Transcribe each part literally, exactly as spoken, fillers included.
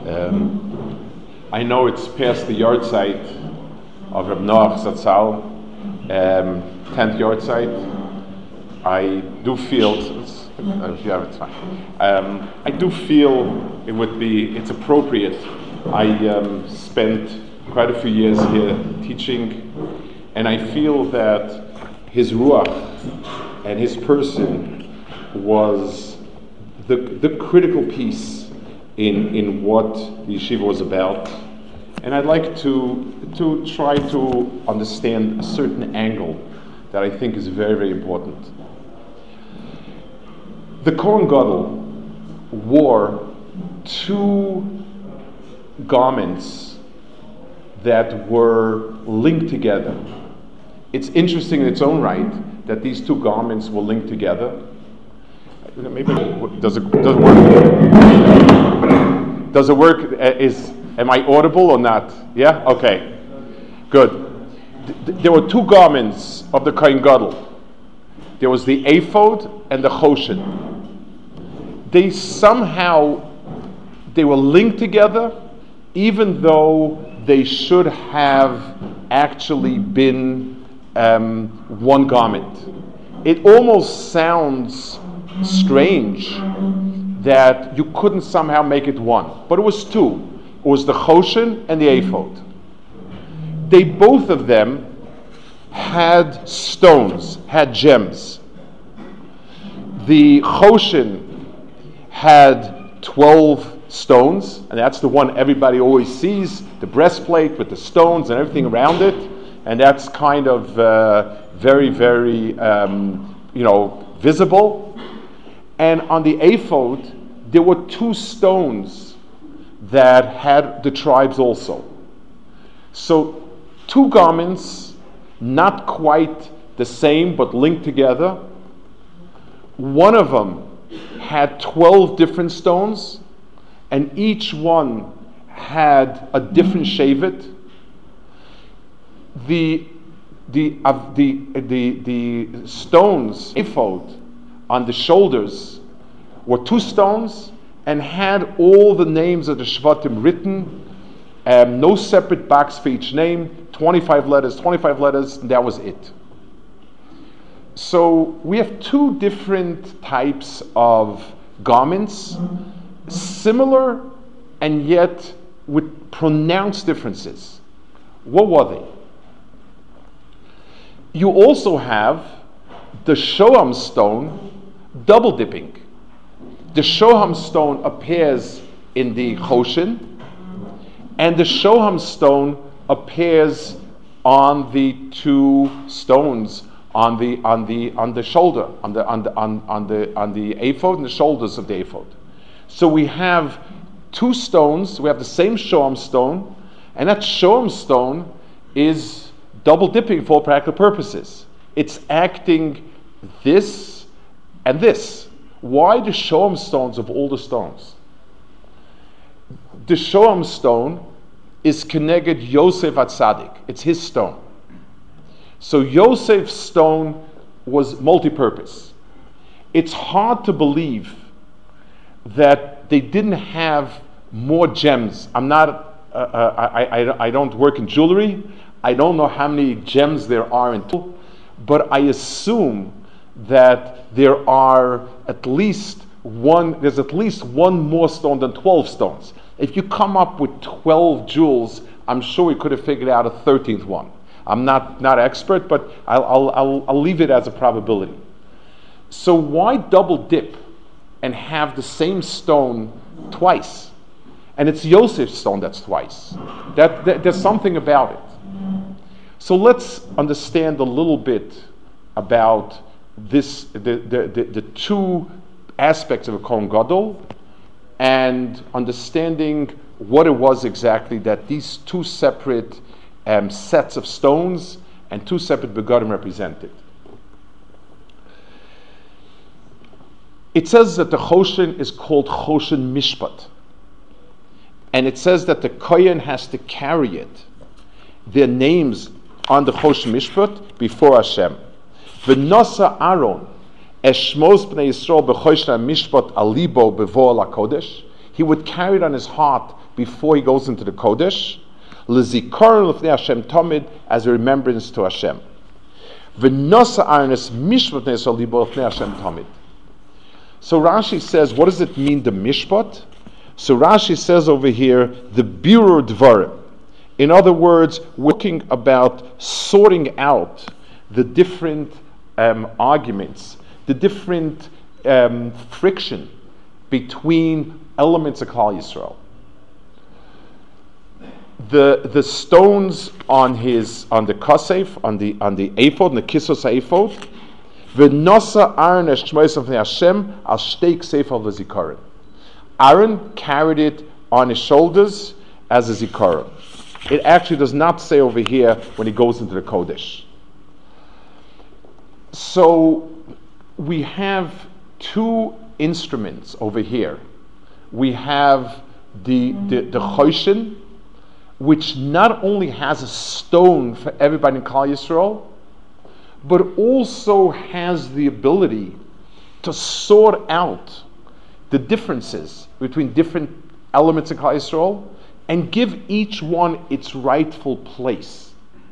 Um, I know it's past the yard site of Reb Noach Zatzal, um, tenth yard site. I do feel, it's, uh, yeah, it's fine. Um, I do feel it would be, it's appropriate. I um, spent quite a few years here teaching, and I feel that his ruach and his person was the the critical piece in in what the yeshiva was about. And I'd like to to try to understand a certain angle that I think is very, very important. The Kohen Gadol wore two garments that were linked together. It's interesting in its own right that these two garments were linked together. Maybe does it does it work? Does it work? Is am I audible or not? Yeah. Okay. Good. There were two garments of the Kohen Gadol. There was the ephod and the choshen. They somehow they were linked together, even though they should have actually been um, one garment. It almost sounds strange that you couldn't somehow make it one, but it was two. It was the choshen and the ephod. They both of them had stones, had gems. The choshen had twelve stones, and that's the one everybody always sees, the breastplate with the stones and everything around it, and that's kind of uh, very, very, um, you know, visible. And on the ephod, there were two stones that had the tribes also. So two garments, not quite the same, but linked together. One of them had twelve different stones, and each one had a different shevet. The the uh, the the the stones ephod on the shoulders were two stones and had all the names of the Shvatim written. Um, no separate box for each name. twenty-five letters, twenty-five letters, and that was it. So we have two different types of garments, similar and yet with pronounced differences. What were they? You also have the Shoham stone double dipping. The Shoham stone appears in the choshen, and the Shoham stone appears on the two stones on the on the on the shoulder, on the on the on, on the on the ephod and the shoulders of the ephod. So we have two stones. We have the same Shoham stone, and that Shoham stone is double dipping for all practical purposes. It's acting this and this. Why the Shoham stones of all the stones? The Shoham stone is connected Yosef Atzadik. It's his stone. So Yosef's stone was multi-purpose. It's hard to believe that they didn't have more gems. I'm not, uh, uh, I, I, I don't work in jewelry. I don't know how many gems there are in total, but I assume that there are at least one, there's at least one more stone than twelve stones. If you come up with twelve jewels, I'm sure we could have figured out a thirteenth one. I'm not not expert, but I'll, I'll, I'll, I'll leave it as a probability. So why double dip and have the same stone twice? And it's Yosef's stone that's twice. That, that there's something about it. So let's understand a little bit about this, the, the, the, the two aspects of a Kohen Gadol, and understanding what it was exactly that these two separate um, sets of stones and two separate begadim represented. It says that the choshen is called choshen mishpat, and it says that the kohen has to carry it, their names on the choshen mishpat before Hashem. V'nosa Aaron eshmos bnei Yisrael b'choshen mishpat alibo b'vo lakodesh. he would carry it on his heart before he goes into the Kodesh, l'zikaron l'fnei Hashem tamid, as a remembrance to Hashem. V'nosa arnes mishpat ne'esol libo l'fnei Hashem tamid. So Rashi says, what does it mean, the mishpat? So Rashi says over here, the birur dvarim. In other words, we're talking about sorting out the different um, arguments, the different um, friction between elements of Klal Yisrael. The the stones on his on the kasef, on the on the ephod, the kisos ephod, v'nosa Aaron es shmois of Hashem al shteik sefer l'zikaron. Aaron carried it on his shoulders as a zikaron. It actually does not say over here when he goes into the Kodesh. So we have two instruments over here. We have the the, the choshen, which not only has a stone for everybody in Klal Yisrael, but also has the ability to sort out the differences between different elements of Klal Yisrael and give each one its rightful place.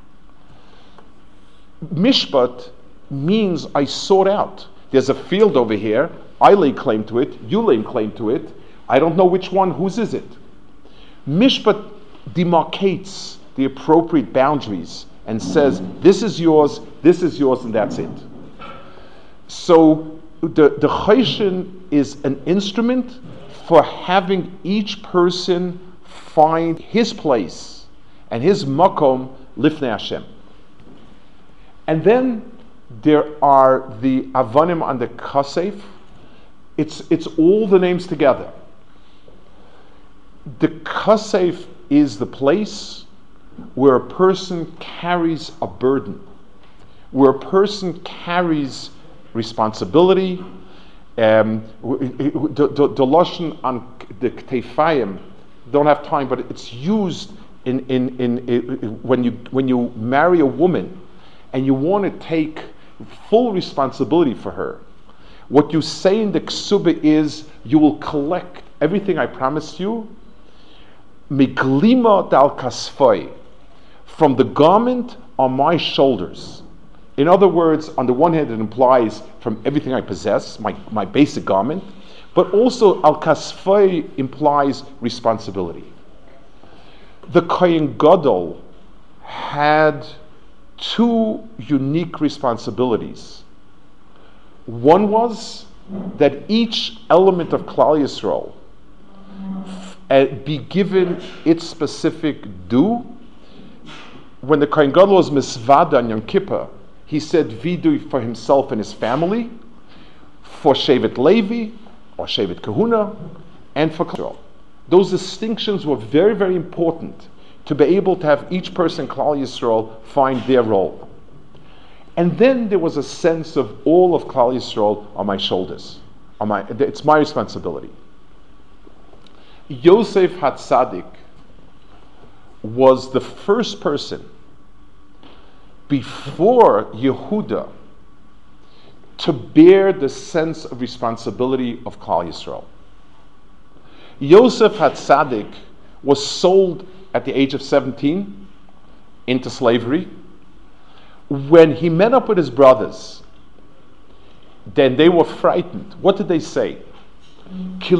Mishpat means I sort out. There's a field over here, I lay claim to it, you lay claim to it, I don't know which one, whose is it? Mishpat demarcates the appropriate boundaries and says, this is yours, this is yours, and that's it. So the, the choshen is an instrument for having each person find his place and his makom lifnei Hashem. And then there are the avanim on the kasef. It's it's all the names together. The kasef is the place where a person carries a burden, where a person carries responsibility. Um, the, the, the lashon on the ktefayim, don't have time, but it's used in, in, in, in when you when you marry a woman and you want to take full responsibility for her. What you say in the ksuba is, you will collect everything I promised you, miglima dal kasfoi, from the garment on my shoulders. In other words, on the one hand, it implies from everything I possess, my, my basic garment, but also al kasfoi implies responsibility. The Kohen Gadol had two unique responsibilities. One was that each element of Klal Yisrael uh, be given its specific due. When the Kohen Gadol was misvada on Yom Kippur, he said vidu for himself and his family, for Shevet Levi or Shevet Kahuna, and for Klal Yisrael. Those distinctions were very, very important to be able to have each person in Klal Yisrael find their role. And then there was a sense of all of Klal Yisrael on my shoulders. On my, it's my responsibility. Yosef Hatzadik was the first person before Yehuda to bear the sense of responsibility of Klal Yisrael. Yosef Hatzadik was sold at the age of seventeen into slavery. When he met up with his brothers, then they were frightened. What did they say? He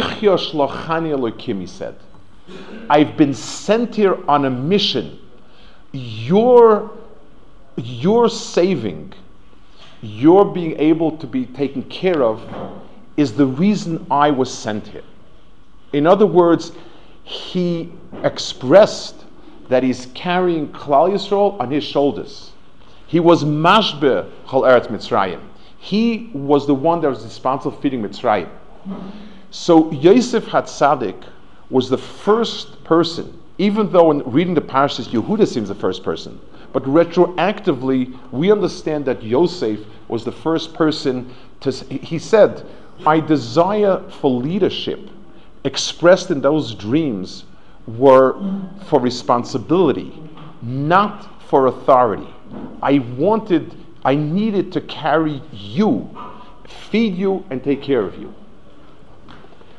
said, I've been sent here on a mission. Your, your saving, your being able to be taken care of is the reason I was sent here. In other words, he expressed that he's carrying Klal Yisrael on his shoulders. He was mashbe chol eretz Mitzrayim. He was the one that was responsible for feeding Mitzrayim. So Yosef Hatzadik was the first person, even though in reading the parashas Yehuda seems the first person, but retroactively we understand that Yosef was the first person to, he said, my desire for leadership expressed in those dreams were for responsibility, not for authority. I wanted, I needed to carry you, feed you, and take care of you.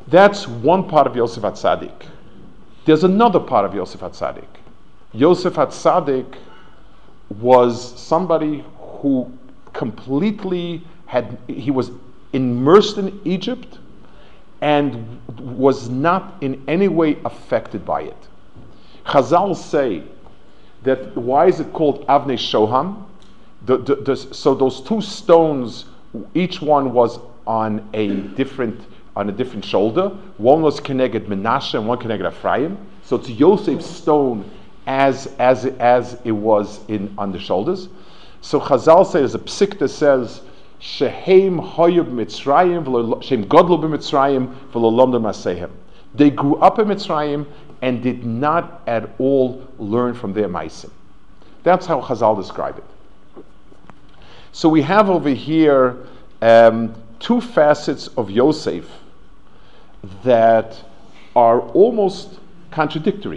That's one part of Yosef HaTzadik. There's another part of Yosef HaTzadik. Yosef HaTzadik was somebody who completely had, he was immersed in Egypt and was not in any way affected by it. Chazal say that, why is it called Avnei Shoham? The, the, the, so those two stones, each one was on a different on a different shoulder. One was Keneged Menashe and one Keneged Ephraim. So it's Yosef's stone as as as it was in on the shoulders. So Chazal says, there's a psik that says, Shehem Hoyub Mitzrayim, Shem Godlu b'Mitzrayim, v'Lolomdu Masehem. They grew up in Mitzrayim and did not at all learn from their Maisim. That's how Chazal describe it. So we have over here um, two facets of Yosef that are almost contradictory.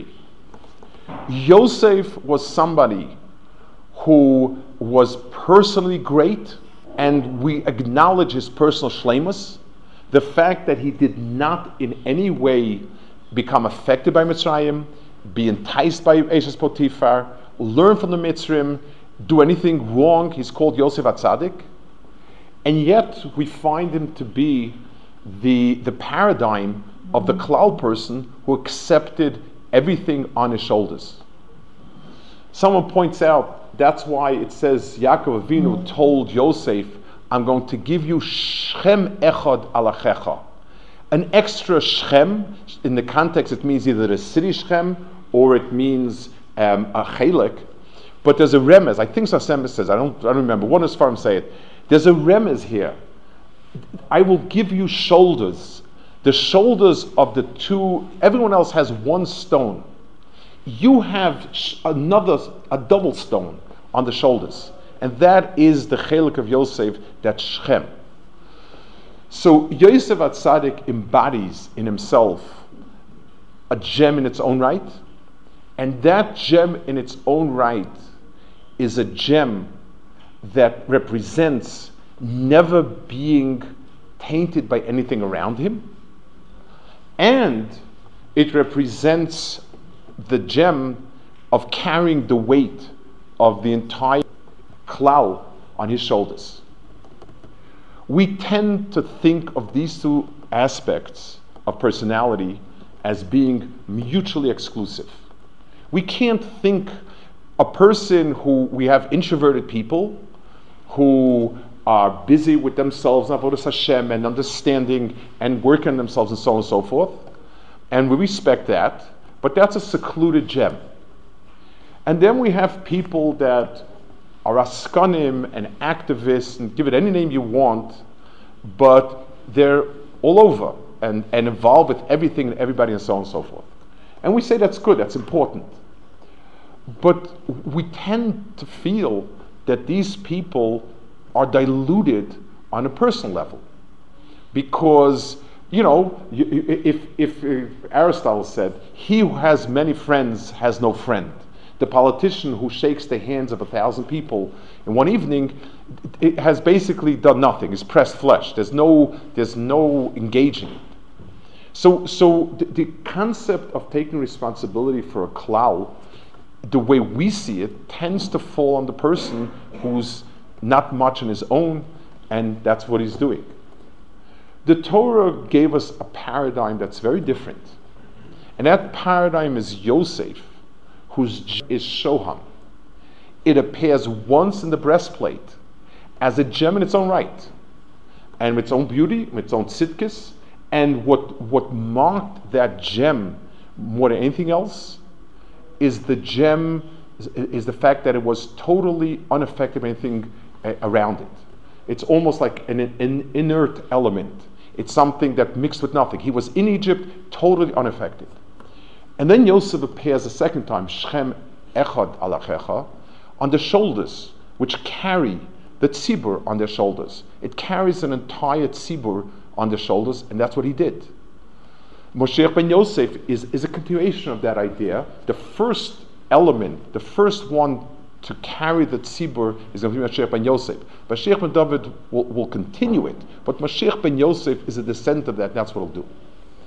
Yosef was somebody who was personally great, and we acknowledge his personal shleimus. The fact that he did not in any way become affected by Mitzrayim, be enticed by Eshes Potiphar, learn from the Mitzrim, do anything wrong, he's called Yosef HaTzadik. And yet we find him to be the, the paradigm of the Klal person who accepted everything on his shoulders. Someone points out that's why it says Yaakov Avinu told Yosef, I'm going to give you Shechem Echad Alachecha. An extra Shechem, in the context it means either a city Shechem or it means um, a Chelek. But there's a remez, I think Sasem says, I don't, I don't remember, one is farm say it. There's a remez here. I will give you shoulders. The shoulders of the two, everyone else has one stone. You have sh- another, a double stone on the shoulders. And that is the chelik of Yosef, that Shechem. So Yosef HaTzadik embodies in himself a gem in its own right. And that gem in its own right is a gem that represents never being tainted by anything around him, and it represents the gem of carrying the weight of the entire klal on his shoulders. We tend to think of these two aspects of personality as being mutually exclusive. We can't think a person who, we have introverted people who are busy with themselves, Avodas Hashem, and understanding and working on themselves and so on and so forth. And we respect that, but that's a secluded gem. And then we have people that are askanim and activists, and give it any name you want, but they're all over and, and involved with everything and everybody and so on and so forth. And we say that's good, that's important. But we tend to feel that these people are diluted on a personal level. Because, you know, if, if, if Aristotle said, he who has many friends has no friend. The politician who shakes the hands of a thousand people in one evening, it has basically done nothing. It's pressed flesh. There's no, there's no engaging. So, so the, the concept of taking responsibility for a klal, the way we see it, tends to fall on the person who's not much on his own, and that's what he's doing. The Torah gave us a paradigm that's very different. And that paradigm is Yosef, whose is Shoham. It appears once in the breastplate as a gem in its own right, and with its own beauty, with its own tzidkis, and what, what marked that gem more than anything else is the gem, is the fact that it was totally unaffected by anything uh, around it. It's almost like an, an inert element. It's something that mixed with nothing. He was in Egypt, totally unaffected. And then Yosef appears a second time, Shechem Echad Alachecha, on the shoulders, which carry the tzibur on their shoulders. It carries an entire tzibur on their shoulders, and that's what he did. Moshiach ben Yosef is, is a continuation of that idea. The first element, the first one to carry the tzibur is going to be Moshiach ben Yosef. Mashiach ben David will, will continue it, but Moshiach ben Yosef is a descendant of that, and that's what he'll do.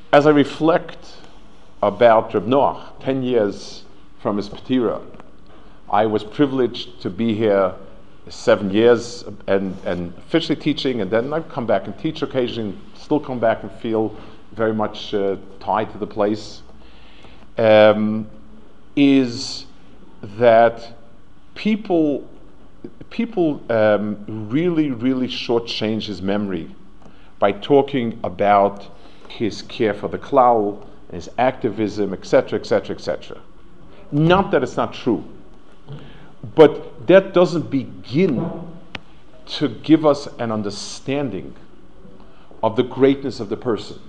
As I reflect about Reb Noach, ten years from his Petira, I was privileged to be here seven years and, and officially teaching, and then I've come back and teach occasionally, still come back and feel very much uh, tied to the place, um, is that people people um, really, really shortchange his memory by talking about his care for the klal, his activism, et cetera, et cetera, et cetera. Not that it's not true, but that doesn't begin to give us an understanding of the greatness of the person.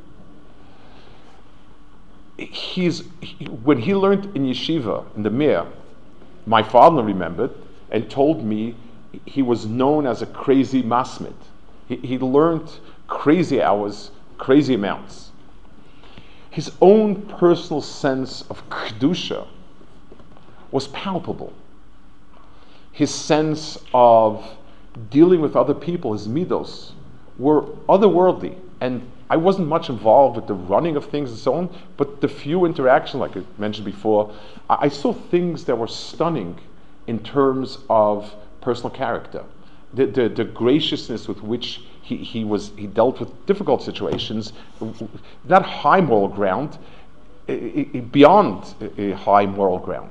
He's he, when he learned in yeshiva in the Mir, my father remembered and told me he was known as a crazy masmid. He, he learned crazy hours, crazy amounts. His own personal sense of kedusha was palpable. His sense of dealing with other people, his midos, were otherworldly. And I wasn't much involved with the running of things and so on, but the few interactions, like I mentioned before, I, I saw things that were stunning in terms of personal character. The, the, the graciousness with which he, he was he dealt with difficult situations, not high moral ground, I, I, beyond a high moral ground.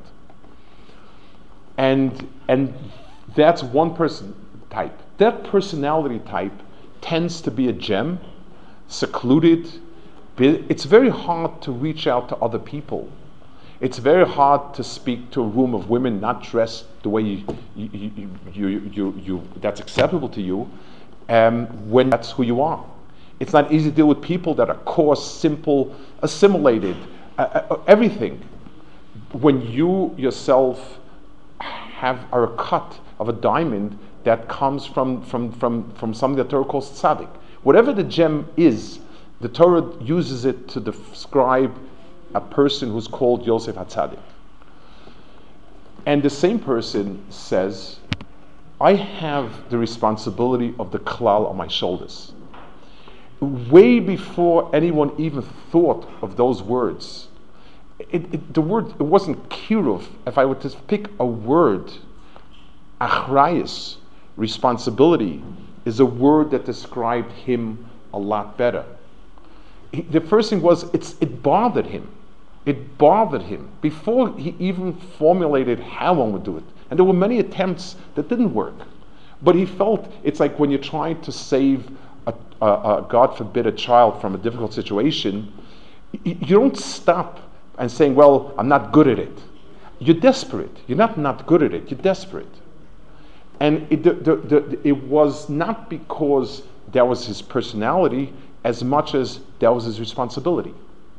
And and that's one person type. That personality type tends to be a gem, secluded. It's very hard to reach out to other people. It's very hard to speak to a room of women not dressed the way you, you, you, you, you, you that's acceptable to you, um, when that's who you are. It's not easy to deal with people that are coarse, simple, assimilated, uh, uh, everything. When you yourself have are a cut of a diamond that comes from from from from something that Torah calls tzaddik. Whatever the gem is, the Torah uses it to describe a person who's called Yosef HaTzadik. And the same person says, I have the responsibility of the klal on my shoulders. Way before anyone even thought of those words, it, it, the word, it wasn't kiruv. If I were to pick a word, achrayus, responsibility, is a word that described him a lot better. He, the first thing was, it's, it bothered him. It bothered him before he even formulated how one would do it. And there were many attempts that didn't work. But he felt it's like when you're trying to save, a, a, a, God forbid, a child from a difficult situation, you, you don't stop and saying, well, I'm not good at it. You're desperate. You're not not good at it. You're desperate. And it, the, the, the, it was not because that was his personality as much as that was his responsibility.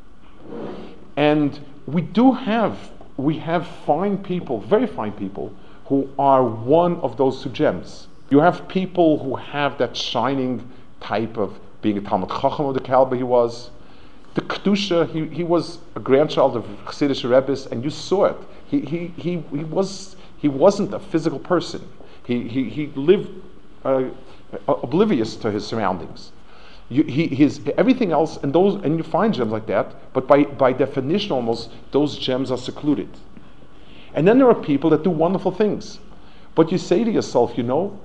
And we do have, we have fine people, very fine people, who are one of those two gems. You have people who have that shining type of being a Talmud Chacham of the caliber he was. The Kedusha, he, he was a grandchild of Chassidish Rebbes, and you saw it. He, he, he, he, was, he wasn't a physical person. He, he, he lived uh, oblivious to his surroundings. You, he, his, everything else, and those, and you find gems like that, but by, by definition almost, those gems are secluded. And then there are people that do wonderful things. But you say to yourself, you know,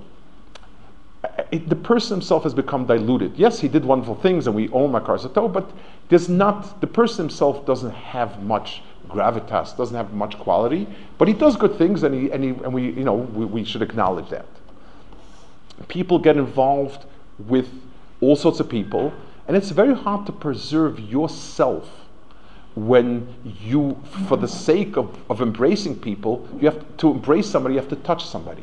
it, the person himself has become diluted. Yes, he did wonderful things, and we own Makar Sato, but there's not, the person himself doesn't have much gravitas, doesn't have much quality, but he does good things, and he, and, he, and we, you know, we, we should acknowledge that. People get involved with all sorts of people, and it's very hard to preserve yourself when you, for the sake of, of embracing people, you have to, to embrace somebody, you have to touch somebody.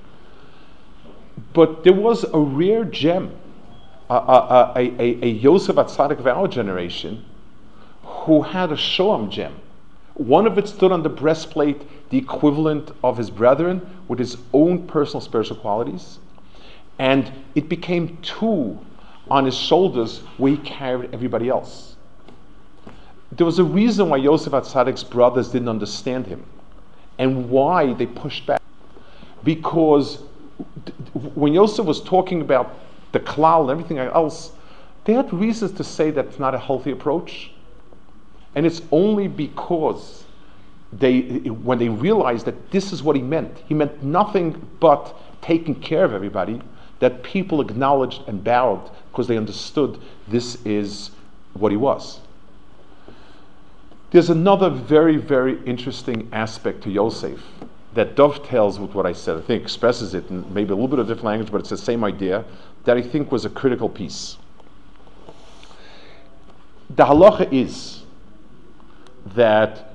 But there was a rare gem, a, a, a, a, a Yosef HaTzadik of our generation, who had a Shoam gem. One of it stood on the breastplate, the equivalent of his brethren, with his own personal spiritual qualities, and it became two on his shoulders where he carried everybody else. There was a reason why Yosef HaTzadik's brothers didn't understand him and why they pushed back. Because when Yosef was talking about the klal and everything else, They had reasons to say that's not a healthy approach. And it's only because they, when they realized that this is what he meant, he meant nothing but taking care of everybody, that people acknowledged and bowed because they understood this is what he was. There's another very, very interesting aspect to Yosef that dovetails with what I said. I think expresses it in maybe a little bit of different language, but it's the same idea that I think was a critical piece. The halacha is that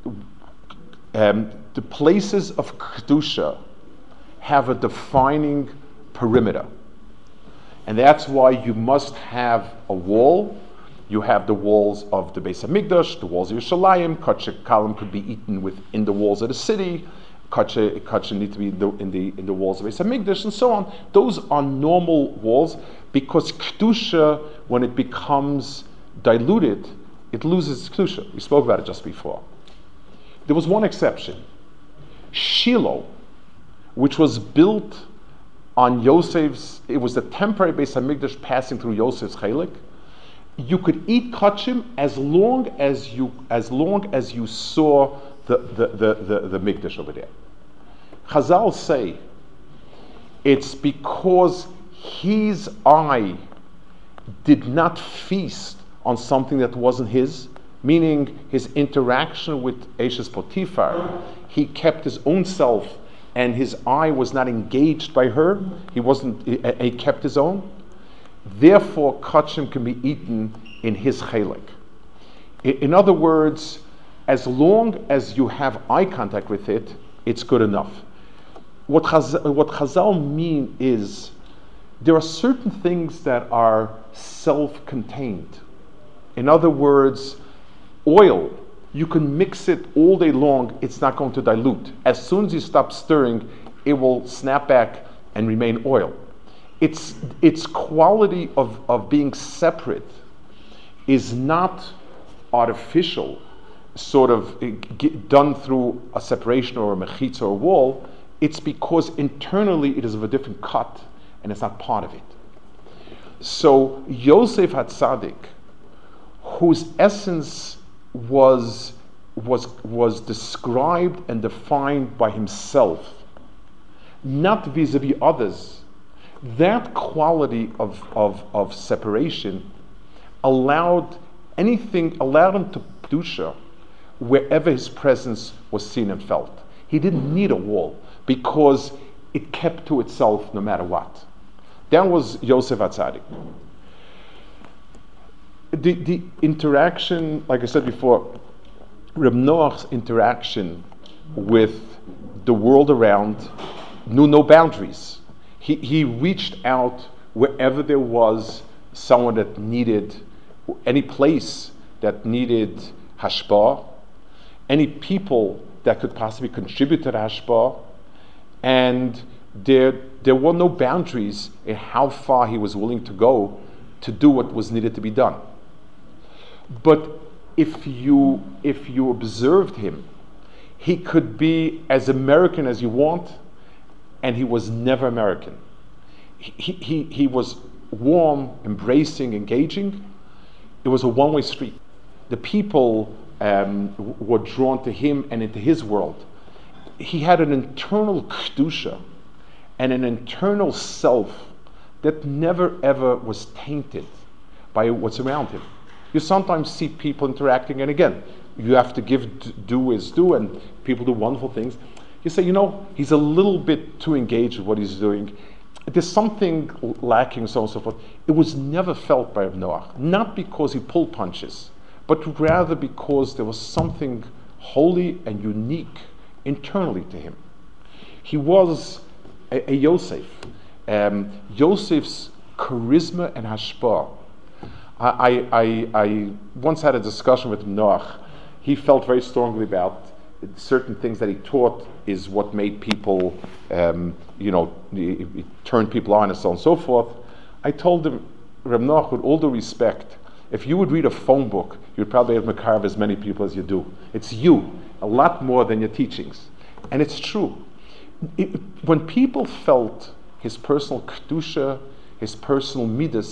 um, the places of kedusha have a defining perimeter, and that's why you must have a wall. You have the walls of the Beis Hamikdash, the walls of Yerushalayim. Kacheh kalim could be eaten within the walls of the city. Kacheh kacheh need to be in the, in the in the walls of Beis Hamikdash, and so on. Those are normal walls because kedusha, when it becomes diluted, it loses its kedusha. We spoke about it just before. There was one exception, Shiloh, which was built on Yosef's. It was the temporary Beis Hamikdash passing through Yosef's chelik. You could eat kachim as long as you as long as you saw the the the the, the mikdash over there. Chazal say it's because his eye did not feast on something that wasn't his, meaning his interaction with Eshes Potiphar. He kept his own self, and his eye was not engaged by her. He wasn't. He, he kept his own. Therefore, kachim can be eaten in his chelik. In other words, as long as you have eye contact with it, it's good enough. What Chazal, what Chazal mean is, there are certain things that are self-contained. In other words, oil, you can mix it all day long, it's not going to dilute. As soon as you stop stirring, it will snap back and remain oil. Its, its quality of, of being separate is not artificial, sort of get done through a separation or a mechitza or a wall. It's because internally it is of a different cut and it's not part of it. So Yosef HaTzadik, whose essence was, was, was described and defined by himself, not vis-a-vis others, that quality of, of, of separation allowed anything, allowed him to kedusha wherever his presence was seen and felt. He didn't need a wall because it kept to itself no matter what. That was Yosef HaTzadik. The, the interaction, like I said before, Reb Noach's interaction with the world around knew no boundaries. He, he reached out wherever there was someone that needed, any place that needed hashpah, any people that could possibly contribute to the hashpah, and there, there were no boundaries in how far he was willing to go to do what was needed to be done. But if you, if you observed him, he could be as American as you want, and he was never American. He, he, he was warm, embracing, engaging. It was a one-way street. The people um, were drawn to him and into his world. He had an internal kedusha and an internal self that never ever was tainted by what's around him. You sometimes see people interacting, and again, you have to give due is due, and people do wonderful things. You say, you know, he's a little bit too engaged with what he's doing. There's something lacking, so on and so forth. It was never felt by Noach, not because he pulled punches, but rather because there was something holy and unique internally to him. He was a, a Yosef. Um, Yosef's charisma and hashpah. I, I, I once had a discussion with Noach. He felt very strongly about certain things that he taught is what made people, um, you know, it, it turned people on and so on and so forth. I told him, Reb Noach, with all due respect, if you would read a phone book, you'd probably have carve as many people as you do. It's you, a lot more than your teachings. And it's true. It, when people felt his personal kedusha, his personal midas,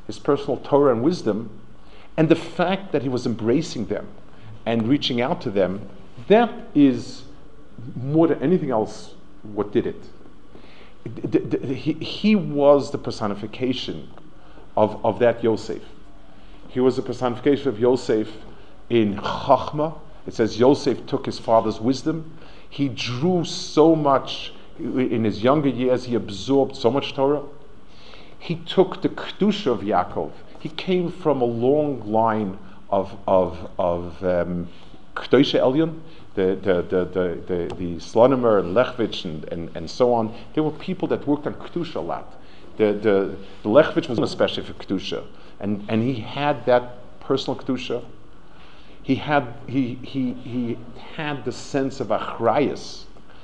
his personal Torah and wisdom, and the fact that he was embracing them and reaching out to them, that is more than anything else what did it. The, the, the, he, he was the personification of, of that Yosef. He was the personification of Yosef in Chachma. It says Yosef took his father's wisdom. He drew so much in his younger years. He absorbed so much Torah. He took the Kedusha of Yaakov. He came from a long line of of of um, Kedusha Elyon, the the the the the, the Slonimer and Lechvich and, and, and so on. There were people that worked on Kedusha a lot. The the, the Lechvich was especially for Kedusha, and and he had that personal Kedusha. He had he he he had the sense of achrayus.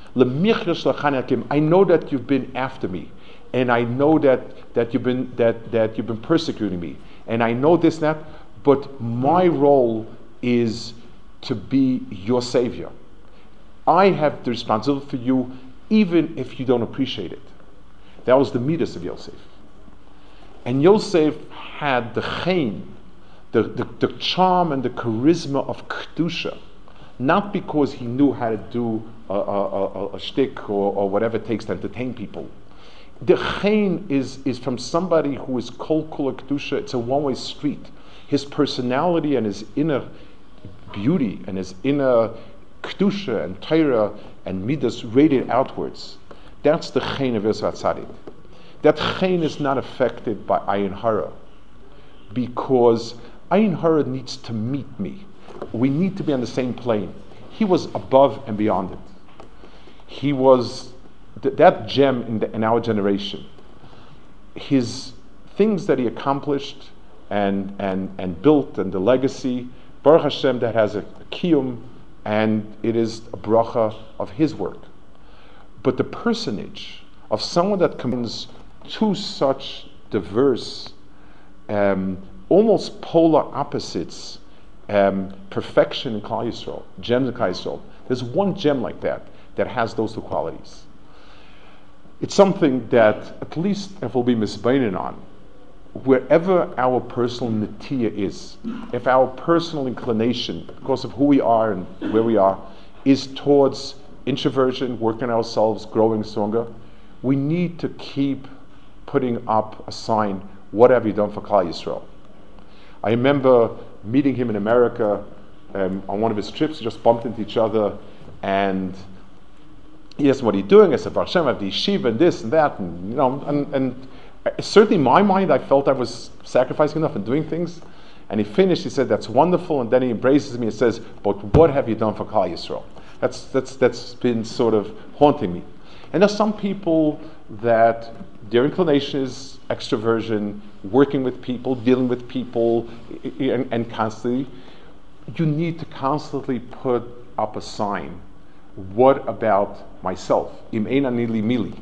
I know that you've been after me, and I know that, that you've been that, that you've been persecuting me, and I know this and that, but my role is to be your savior. I have the responsibility for you, even if you don't appreciate it. That was the midas of Yosef. And Yosef had the chen, the, the, the charm and the charisma of Kedusha, not because he knew how to do a, a, a, a shtick or, or whatever it takes to entertain people. The chen is, is from somebody who is kol kula Kedusha. It's a one-way street. His personality and his inner beauty and his inner Kedusha and Torah and midas radiate outwards. That's the chen of Yosef HaTzadik. That chen is not affected by ayin hara, because ayin hara needs to meet me. We need to be on the same plane. He was above and beyond it. He was th- that gem in, the, in our generation. His things that he accomplished and and and built, and the legacy, Baruch Hashem, that has a, a kiyum, and it is a bracha of his work. But the personage of someone that combines two such diverse, um, almost polar opposites, um, perfection in Klal Yisrael, gems in Klal Yisrael. There's one gem like that that has those two qualities. It's something that, at least if we'll be misbeinin on, wherever our personal netiya is, if our personal inclination, because of who we are and where we are, is towards introversion, working ourselves, growing stronger, we need to keep putting up a sign, what have you done for Klal Yisrael? I remember meeting him in America um, on one of his trips. We just bumped into each other, and he asked, what are you doing? I said, Baruch Hashem, I have the yeshiva and this and that, and you know, and, and certainly in my mind, I felt I was sacrificing enough and doing things. And he finished, he said, that's wonderful, and then he embraces me and says, but what have you done for Klal Yisrael? That's, that's, that's been sort of haunting me. And there's some people that their inclination is extroversion, working with people, dealing with people, and, and constantly, you need to constantly put up a sign. What about myself? Im ein ani li mili.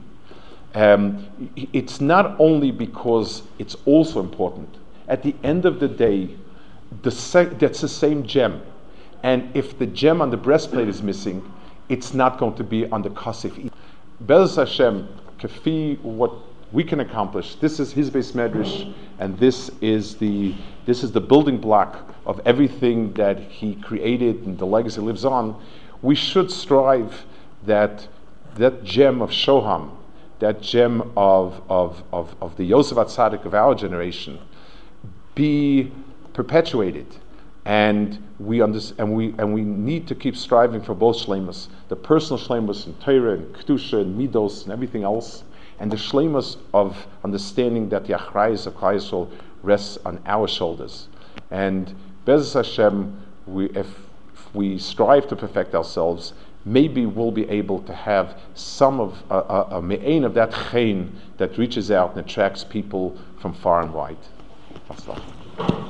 Um, it's not only because it's also important. At the end of the day, the se- that's the same gem. And if the gem on the breastplate is missing, it's not going to be on the kasif. Be'ez Hashem, kafi, what we can accomplish. This is his Beis Medrash, and this is the this is the building block of everything that he created and the legacy lives on. We should strive that that gem of Shoham, that gem of of of, of the Yosef HaTzadik of our generation, be perpetuated, and we under, and we and we need to keep striving for both shleimus, the personal shleimus and Torah and Kedusha and Midos and everything else, and the shleimus of understanding that the achrayus of Klal Yisrael rests on our shoulders. And Be'ez Hashem, we, if, if we strive to perfect ourselves, maybe we'll be able to have some of a, a, a me'ain of that chen that reaches out and attracts people from far and wide.